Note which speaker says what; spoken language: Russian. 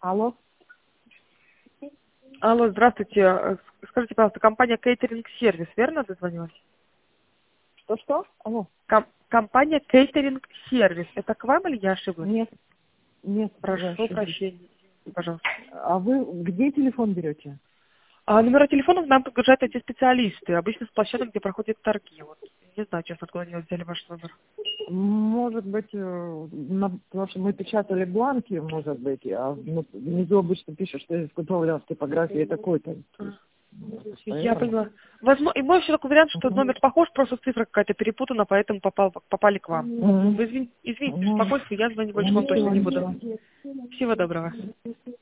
Speaker 1: Алло.
Speaker 2: Алло, здравствуйте. Скажите, пожалуйста, компания Catering Service, верно дозвонилась?
Speaker 1: Что? Алло.
Speaker 2: Компания Catering Service. Это к вам или я ошиблась?
Speaker 1: Нет, вы
Speaker 2: Прошу
Speaker 1: ошиблись.
Speaker 2: прощения. Пожалуйста.
Speaker 1: А вы где телефон берете?
Speaker 2: Номера телефонов нам подгружают эти специалисты, обычно с площадок, где проходят торги. Вот. Не знаю, честно, откуда они взяли ваш номер.
Speaker 1: Может быть, потому что мы печатали бланки, может быть, а внизу обычно пишут, что изготовлен в типографии такой-то.
Speaker 2: Я поняла. Возможно, и мой еще такой вариант, что номер похож, просто цифра какая-то перепутана, поэтому попали к вам. Вы извините, беспокойство, я звонить больше вам точно не буду. Всего доброго.